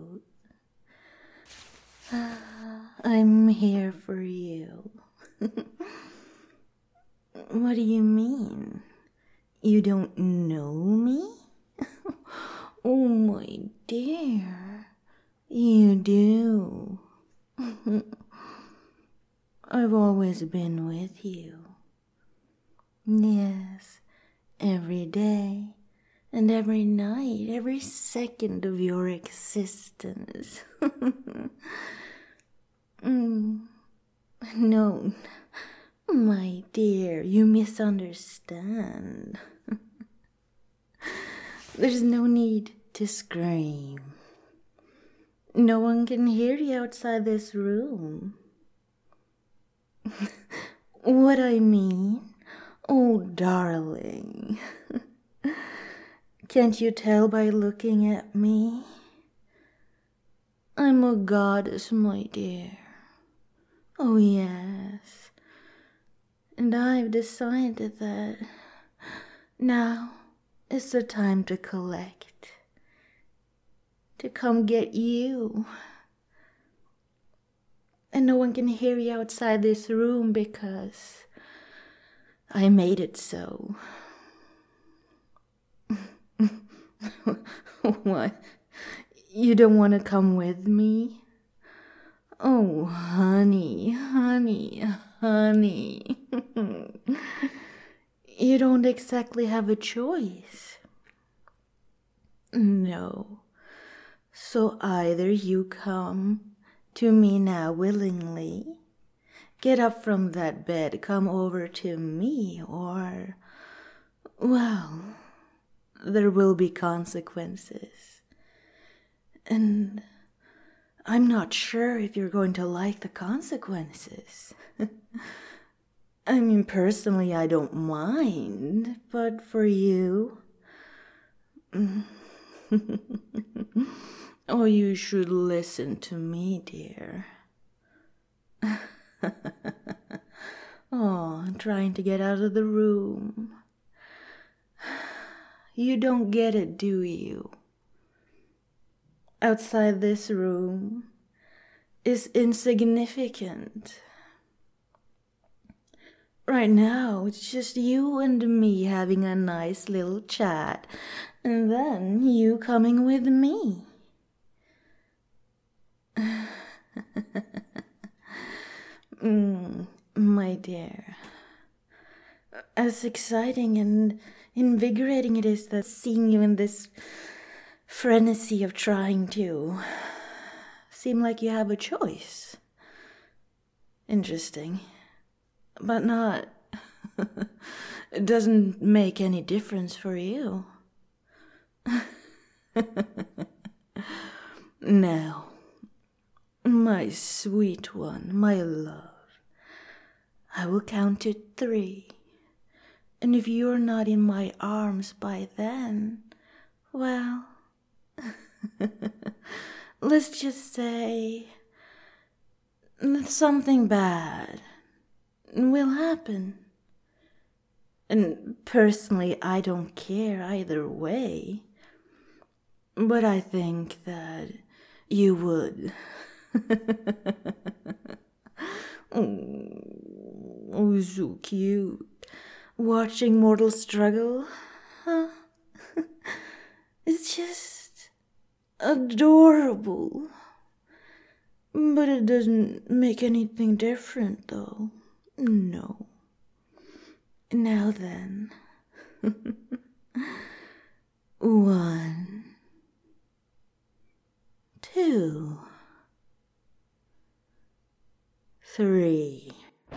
cute. I'm here for you. What do you mean? You don't know me? Oh, my dear, you do. I've always been with you. Yes, every day and every night, every second of your existence. No, my dear, you misunderstand. There's no need to scream. No one can hear you outside this room. What I mean? Oh, darling. Can't you tell by looking at me? I'm a goddess, my dear. Oh, yes. And I've decided that now is the time to collect. To come get you. And no one can hear you outside this room because I made it so. What? You don't want to come with me? Oh, honey, honey, honey. You don't exactly have a choice. No. So either you come to me now willingly, get up from that bed, come over to me, or, well, there will be consequences. And I'm not sure if you're going to like the consequences. I mean, personally, I don't mind, but for you... Oh, you should listen to me, dear. Oh, I'm trying to get out of the room. You don't get it, do you? Outside this room is insignificant. Right now, it's just you and me having a nice little chat, and then you coming with me. My dear, as exciting and invigorating it is that seeing you in this frenzy of trying to seem like you have a choice. Interesting. But not... It doesn't make any difference for you. Now, my sweet one, my love, I will count to 3. And if you're not in my arms by then, well, let's just say that something bad will happen. And personally, I don't care either way. But I think that you would. Oh, so cute. Watching mortals struggle, huh? It's just adorable. But it doesn't make anything different, though. No. Now then. 1, 2, 3.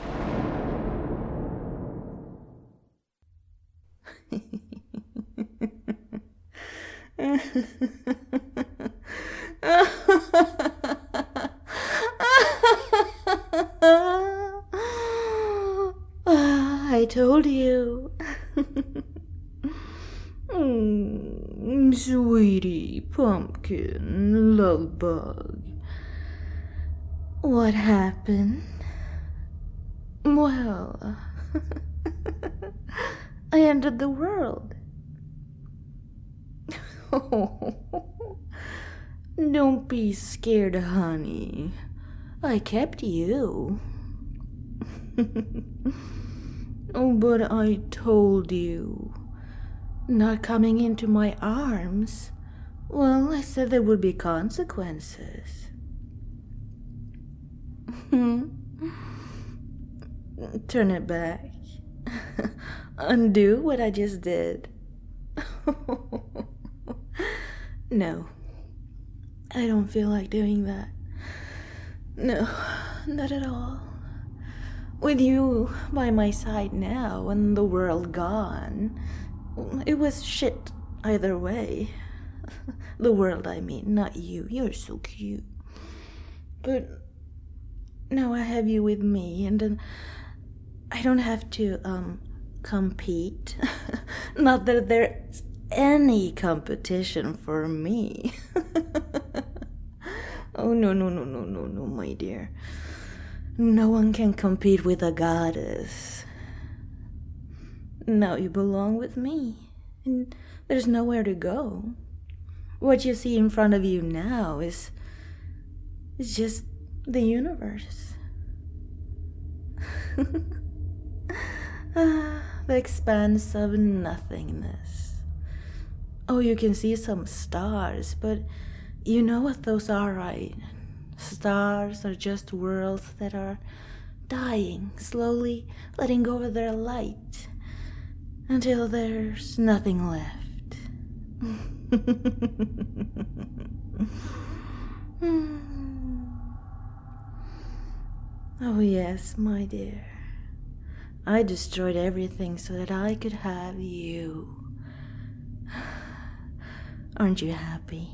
I told you. Sweetie pumpkin, love bug. What happened? Well, I entered the world. Don't be scared, honey. I kept you. Oh, but I told you. Not coming into my arms. Well, I said there would be consequences. Turn it back. Undo what I just did. No, I don't feel like doing that. No, not at all. With you by my side now and the world gone, it was shit either way. The world, I mean, not you. You're so cute. But now I have you with me, and I don't have to, compete. Not that there's any competition for me. Oh, no, my dear. No one can compete with a goddess. Now you belong with me, and there's nowhere to go. What you see in front of you now is just the universe. The expanse of nothingness. Oh, you can see some stars, but you know what those are, right? Stars are just worlds that are dying, slowly letting go of their light until there's nothing left. Oh, yes, my dear. I destroyed everything so that I could have you. Aren't you happy?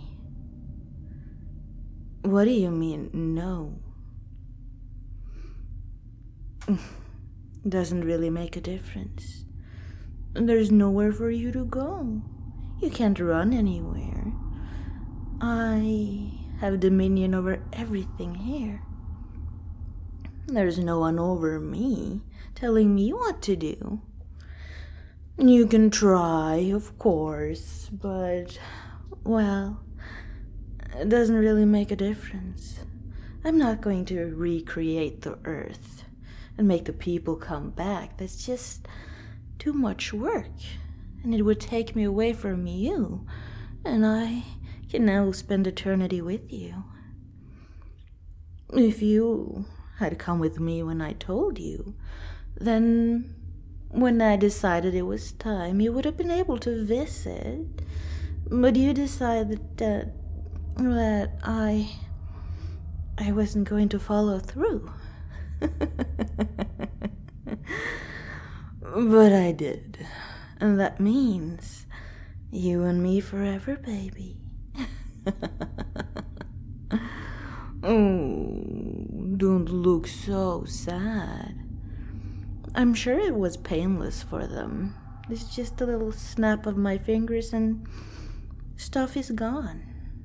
What do you mean, no? Doesn't really make a difference. There's nowhere for you to go. You can't run anywhere. I have dominion over everything here. There's no one over me telling me what to do. You can try, of course, but, well, it doesn't really make a difference. I'm not going to recreate the earth and make the people come back. That's just too much work, and it would take me away from you, and I can now spend eternity with you. If you had come with me when I told you, then when I decided it was time, you would have been able to visit. But you decided that I wasn't going to follow through. But I did. And that means you and me forever, baby. Oh, don't look so sad. I'm sure it was painless for them. It's just a little snap of my fingers and stuff is gone.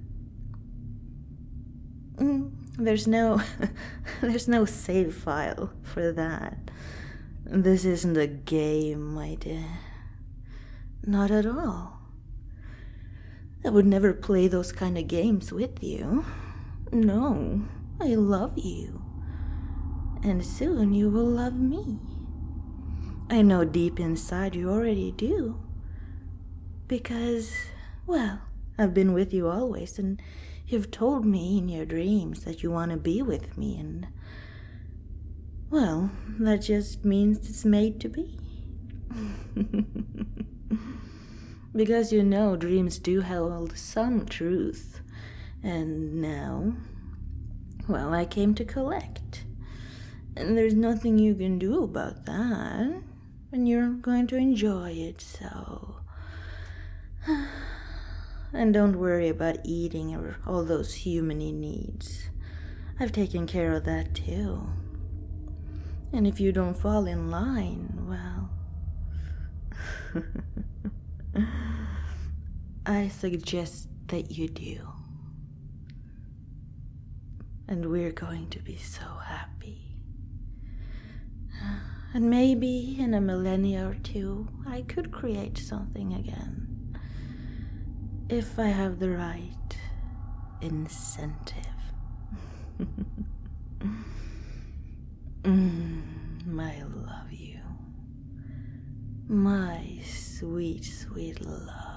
There's no save file for that. This isn't a game, my dear. Not at all. I would never play those kind of games with you. No, I love you. And soon you will love me. I know deep inside you already do. Because, well, I've been with you always, and you've told me in your dreams that you want to be with me, and, well, that just means it's made to be. Because you know dreams do hold some truth, and now, well, I came to collect. And there's nothing you can do about that, and you're going to enjoy it, so... And don't worry about eating or all those human needs. I've taken care of that too. And if you don't fall in line, well... I suggest that you do. And we're going to be so happy. And maybe in a millennia or two, I could create something again. If I have the right incentive. I love you. My sweet, sweet love.